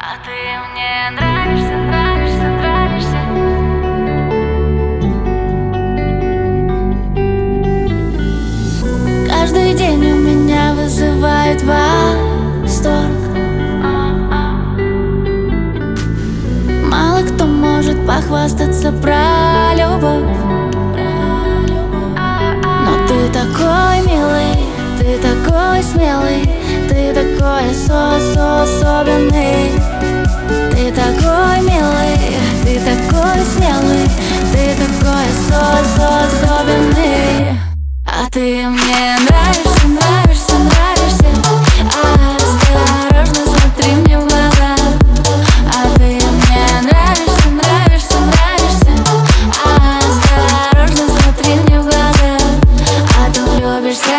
А ты мне нравишься, нравишься, нравишься. Каждый день у меня вызывает восторг. Мало кто может похвастаться про любовь. Но ты такой милый, ты такой смелый, ты такой особенный. Ты такой милый, ты такой смелый, ты такой особенный. А ты мне нравишься, нравишься, нравишься. Осторожно смотри мне в глаза. А ты мне нравишься, нравишься, нравишься. Осторожно смотри мне в глаза. А то влюбишься.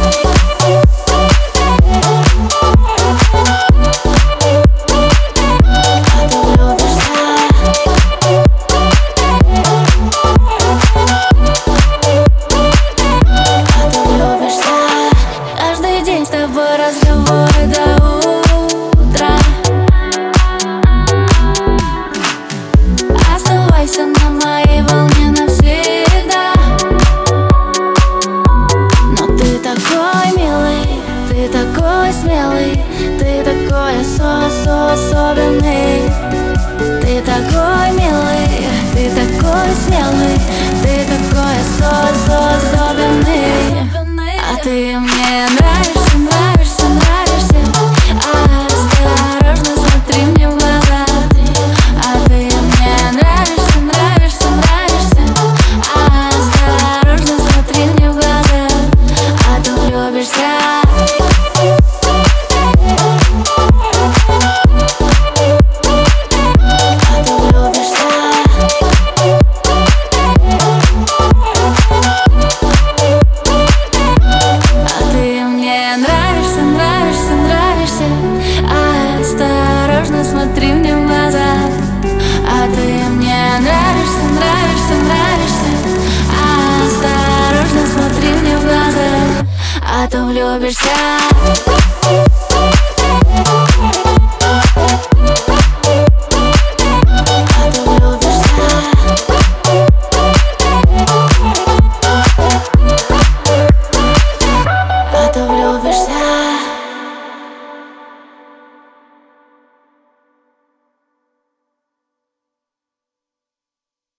Разговоры до утра. Оставайся на моей волне навсегда. Но ты такой милый, ты такой смелый, ты такой особенный. Ты такой милый, ты такой смелый, ты такой особенный. А ты мне нравишься, нравишься, нравишься. Осторожно смотри мне в глаза. А ты мне нравишься, нравишься, нравишься. Осторожно смотри мне в глаза. А то влюбишься. Смотри мне в глаза. А ты мне нравишься, нравишься, нравишься. Осторожно смотри мне в глаза. А то влюбишься.